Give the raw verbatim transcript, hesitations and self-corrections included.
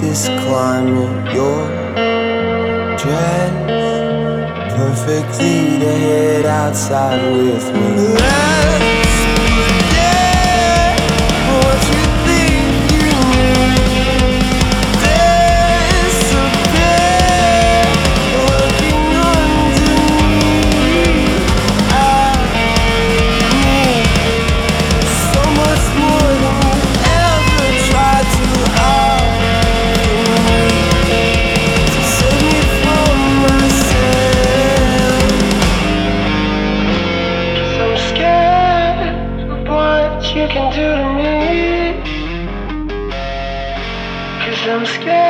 this climate, your dress perfectly to head outside with me. Let's forget what you think you need. Disappear, looking underneath. I need so much more than you ever tried to offer me, to save me from myself. 'Cause I'm scared of what you can do to me. 'Cause I'm scared.